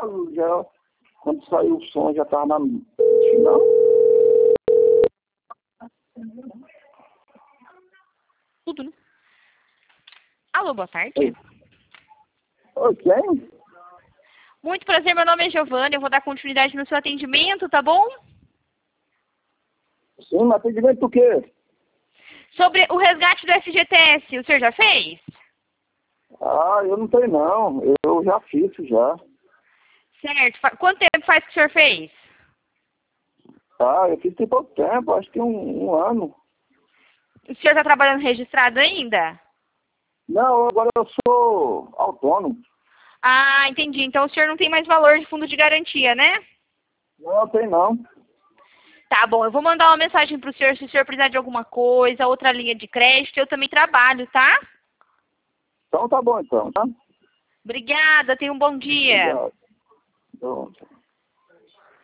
já quando saiu o som, já estava na final. Tudo, né? Alô, boa tarde. Oi. Oi, quem? Muito prazer, meu nome é Giovana, eu vou dar continuidade no seu atendimento, tá bom? Sim, mas atendimento por quê? Sobre o resgate do FGTS, o senhor já fez? Ah, eu não tenho não. Eu já fiz isso já. Certo. Quanto tempo faz que o senhor fez? Ah, eu fiz tem pouco tempo, acho que um ano. O senhor está trabalhando registrado ainda? Não, agora eu sou autônomo. Ah, entendi. Então o senhor não tem mais valor de fundo de garantia, né? Não, tem não. Tá bom, eu vou mandar uma mensagem pro senhor se o senhor precisar de alguma coisa, outra linha de crédito, eu também trabalho, tá? Então tá bom então, tá? Obrigada, tenha um bom dia. Obrigado. Pronto.